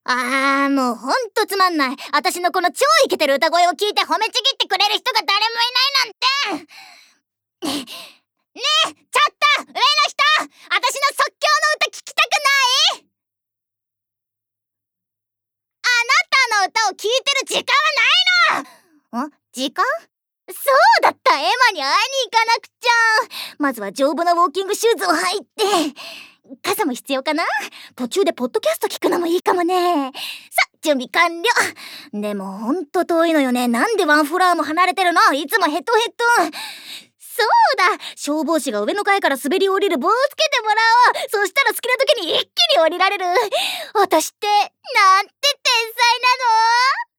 もうほんとつまんない。私のこの超イケてる歌声を聞いて褒めちぎってくれる人が誰もいないなんて。ねえ、ちょっと上の人、私の即興の歌聞きたくない？あなたの歌を聞いてる時間はないの！時間？そうだった、エマに会いに行かなくちゃ。まずは丈夫なウォーキングシューズを履いて。傘も必要かな？途中でポッドキャスト聞くのもいいかもね。さ、準備完了。でもほんと遠いのよね。なんでワンフロアも離れてるの？いつもヘトヘト。そうだ、消防士が上の階から滑り降りる棒をつけてもらおう。そしたら好きな時に一気に降りられる。私ってなんて天才なの？